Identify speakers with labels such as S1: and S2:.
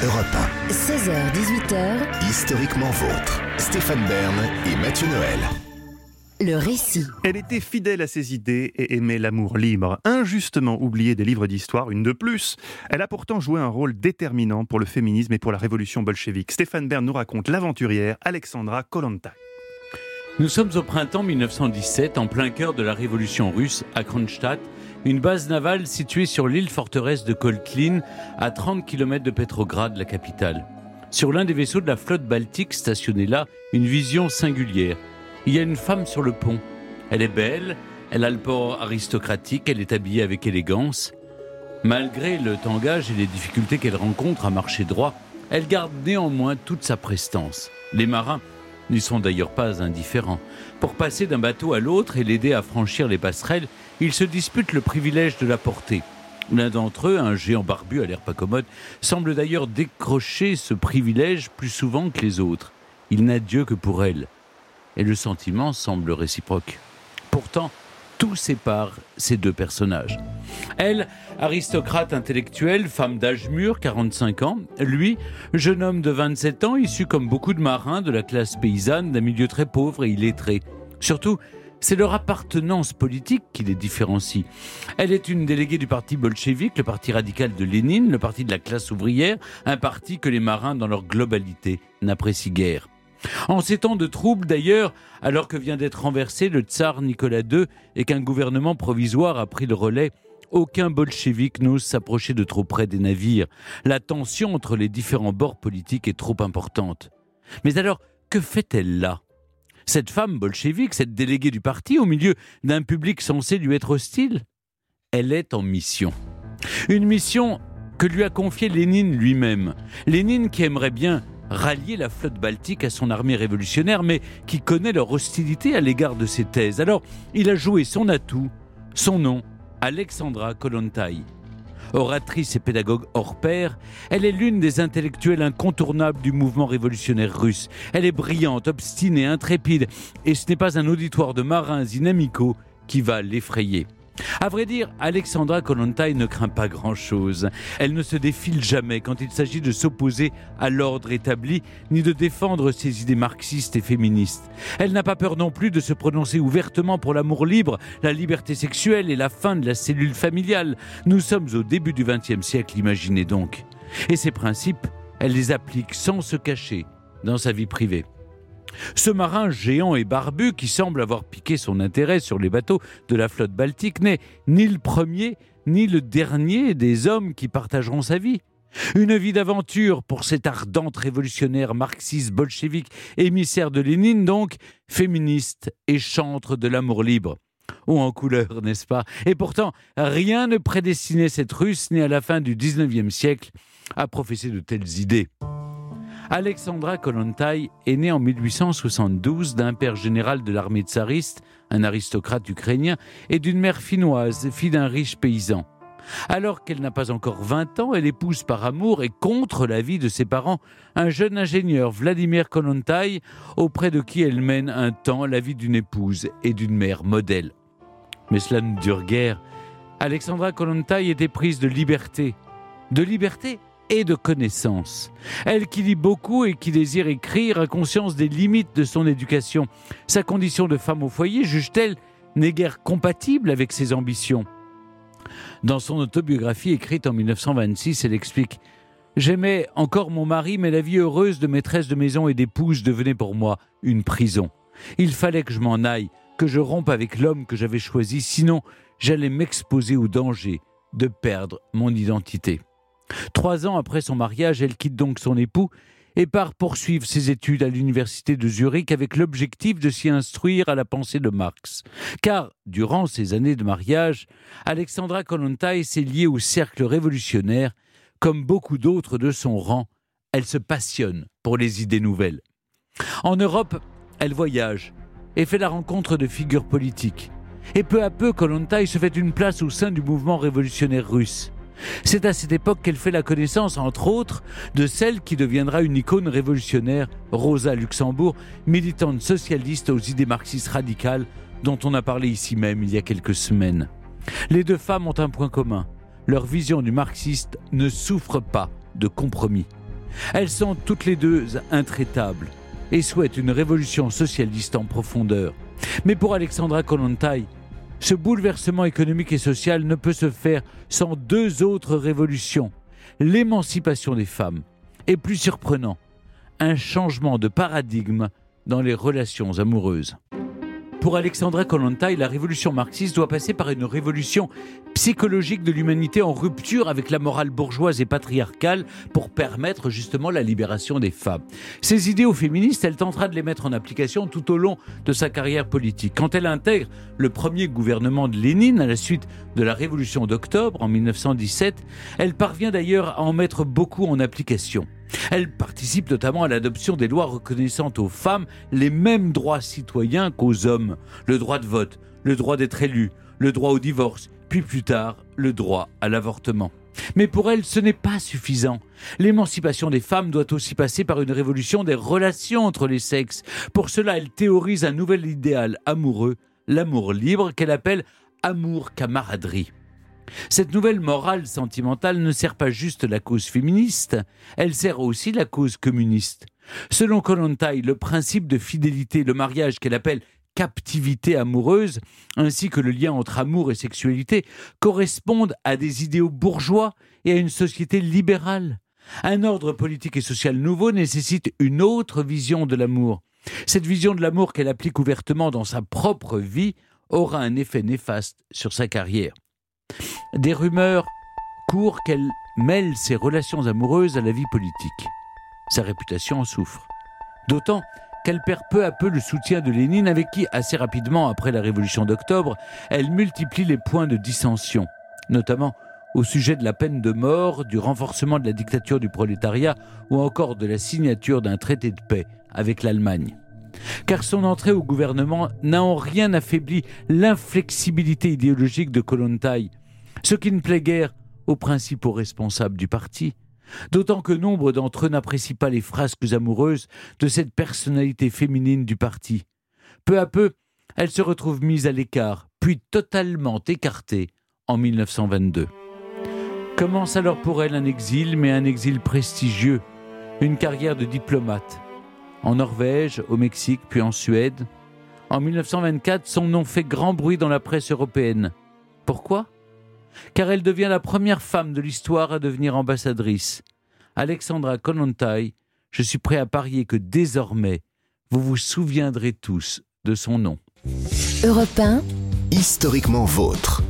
S1: Europe
S2: 16h-18h,
S1: Historiquement vôtre. Stéphane Bern et Mathieu Noël.
S2: le récit.
S3: Elle était fidèle à ses idées et aimait l'amour libre. Injustement oubliée des livres d'histoire, une de plus. Elle a pourtant joué un rôle déterminant pour le féminisme et pour la révolution bolchevique. Stéphane Bern nous raconte l'aventurière Alexandra Kollontai.
S4: Nous sommes au printemps 1917, en plein cœur de la révolution russe, à Kronstadt, une base navale située sur l'île forteresse de Kolklin, à 30 km de Petrograd, la capitale. Sur l'un des vaisseaux de la flotte baltique stationné là, une vision singulière. Il y a une femme sur le pont. Elle est belle, elle a le port aristocratique, elle est habillée avec élégance. Malgré le tangage et les difficultés qu'elle rencontre à marcher droit, elle garde néanmoins toute sa prestance. Les marins n'y sont d'ailleurs pas indifférents. Pour passer d'un bateau à l'autre et l'aider à franchir les passerelles, ils se disputent le privilège de la porter. L'un d'entre eux, un géant barbu à l'air pas commode, semble d'ailleurs décrocher ce privilège plus souvent que les autres. Il n'a Dieu que pour elle. Et le sentiment semble réciproque. Pourtant, tout sépare ces deux personnages. Elle, aristocrate intellectuelle, femme d'âge mûr, 45 ans. Lui, jeune homme de 27 ans, issu comme beaucoup de marins de la classe paysanne, d'un milieu très pauvre et illettré. Surtout, c'est leur appartenance politique qui les différencie. Elle est une déléguée du parti bolchevique, le parti radical de Lénine, le parti de la classe ouvrière, un parti que les marins, dans leur globalité, n'apprécient guère. En ces temps de troubles d'ailleurs, alors que vient d'être renversé le tsar Nicolas II et qu'un gouvernement provisoire a pris le relais, aucun bolchevique n'ose s'approcher de trop près des navires. La tension entre les différents bords politiques est trop importante. Mais alors, que fait-elle là ? Cette femme bolchevique, cette déléguée du parti, au milieu d'un public censé lui être hostile ? Elle est en mission. Une mission que lui a confiée Lénine lui-même. Lénine qui aimerait bien rallier la flotte baltique à son armée révolutionnaire, mais qui connaît leur hostilité à l'égard de ses thèses. Alors, il a joué son atout, son nom, Alexandra Kollontai. Oratrice et pédagogue hors pair, elle est l'une des intellectuelles incontournables du mouvement révolutionnaire russe. Elle est brillante, obstinée, intrépide, et ce n'est pas un auditoire de marins inamicaux qui va l'effrayer. À vrai dire, Alexandra Kollontai ne craint pas grand-chose. Elle ne se défile jamais quand il s'agit de s'opposer à l'ordre établi, ni de défendre ses idées marxistes et féministes. Elle n'a pas peur non plus de se prononcer ouvertement pour l'amour libre, la liberté sexuelle et la fin de la cellule familiale. Nous sommes au début du XXe siècle, imaginez donc. Et ces principes, elle les applique sans se cacher dans sa vie privée. Ce marin géant et barbu qui semble avoir piqué son intérêt sur les bateaux de la flotte baltique n'est ni le premier ni le dernier des hommes qui partageront sa vie. Une vie d'aventure pour cette ardente révolutionnaire marxiste bolchevique, émissaire de Lénine donc, féministe et chantre de l'amour libre. Ou en couleur, n'est-ce pas ? Et pourtant, rien ne prédestinait cette Russe née à la fin du XIXe siècle à professer de telles idées. Alexandra Kollontai est née en 1872 d'un père général de l'armée tsariste, un aristocrate ukrainien, et d'une mère finnoise, fille d'un riche paysan. Alors qu'elle n'a pas encore 20 ans, elle épouse par amour et contre l'avis de ses parents un jeune ingénieur, Vladimir Kollontai, auprès de qui elle mène un temps la vie d'une épouse et d'une mère modèle. Mais cela ne dure guère. Alexandra Kollontai était prise de liberté et de connaissance. Elle qui lit beaucoup et qui désire écrire a conscience des limites de son éducation. Sa condition de femme au foyer, juge-t-elle, n'est guère compatible avec ses ambitions. Dans son autobiographie écrite en 1926, elle explique « J'aimais encore mon mari, mais la vie heureuse de maîtresse de maison et d'épouse devenait pour moi une prison. Il fallait que je m'en aille, que je rompe avec l'homme que j'avais choisi, sinon j'allais m'exposer au danger de perdre mon identité. » 3 ans après son mariage, elle quitte donc son époux et part poursuivre ses études à l'université de Zurich avec l'objectif de s'y instruire à la pensée de Marx. Car, durant ces années de mariage, Alexandra Kollontai s'est liée au cercle révolutionnaire. Comme beaucoup d'autres de son rang, elle se passionne pour les idées nouvelles. En Europe, elle voyage et fait la rencontre de figures politiques. Et peu à peu, Kollontai se fait une place au sein du mouvement révolutionnaire russe. C'est à cette époque qu'elle fait la connaissance, entre autres, de celle qui deviendra une icône révolutionnaire, Rosa Luxembourg, militante socialiste aux idées marxistes radicales, dont on a parlé ici même il y a quelques semaines. Les deux femmes ont un point commun. Leur vision du marxiste ne souffre pas de compromis. Elles sont toutes les deux intraitables et souhaitent une révolution socialiste en profondeur. Mais pour Alexandra Kollontai, ce bouleversement économique et social ne peut se faire sans deux autres révolutions. L'émancipation des femmes et, plus surprenant, un changement de paradigme dans les relations amoureuses. Pour Alexandra Kollontai, la révolution marxiste doit passer par une révolution psychologique de l'humanité en rupture avec la morale bourgeoise et patriarcale pour permettre justement la libération des femmes. Ces idéaux féministes, elle tentera de les mettre en application tout au long de sa carrière politique. Quand elle intègre le premier gouvernement de Lénine à la suite de la révolution d'octobre en 1917, elle parvient d'ailleurs à en mettre beaucoup en application. Elle participe notamment à l'adoption des lois reconnaissant aux femmes les mêmes droits citoyens qu'aux hommes. Le droit de vote, le droit d'être élu, le droit au divorce, puis plus tard, le droit à l'avortement. Mais pour elle, ce n'est pas suffisant. L'émancipation des femmes doit aussi passer par une révolution des relations entre les sexes. Pour cela, elle théorise un nouvel idéal amoureux, l'amour libre, qu'elle appelle amour-camaraderie. Cette nouvelle morale sentimentale ne sert pas juste la cause féministe, elle sert aussi la cause communiste. Selon Kollontai, le principe de fidélité, le mariage qu'elle appelle captivité amoureuse, ainsi que le lien entre amour et sexualité, correspondent à des idéaux bourgeois et à une société libérale. Un ordre politique et social nouveau nécessite une autre vision de l'amour. Cette vision de l'amour qu'elle applique ouvertement dans sa propre vie aura un effet néfaste sur sa carrière. Des rumeurs courent qu'elle mêle ses relations amoureuses à la vie politique. Sa réputation en souffre. D'autant qu'elle perd peu à peu le soutien de Lénine, avec qui, assez rapidement après la Révolution d'octobre, elle multiplie les points de dissension, notamment au sujet de la peine de mort, du renforcement de la dictature du prolétariat ou encore de la signature d'un traité de paix avec l'Allemagne. Car son entrée au gouvernement n'a en rien affaibli l'inflexibilité idéologique de Kollontai, ce qui ne plaît guère aux principaux responsables du parti. D'autant que nombre d'entre eux n'apprécient pas les frasques amoureuses de cette personnalité féminine du parti. Peu à peu, elle se retrouve mise à l'écart, puis totalement écartée en 1922. Commence alors pour elle un exil, mais un exil prestigieux, une carrière de diplomate. En Norvège, au Mexique, puis en Suède. En 1924, son nom fait grand bruit dans la presse européenne. Pourquoi ? Car elle devient la première femme de l'histoire à devenir ambassadrice. Alexandra Kollontai, je suis prêt à parier que désormais, vous vous souviendrez tous de son nom.
S2: Europe 1,
S1: Historiquement vôtre.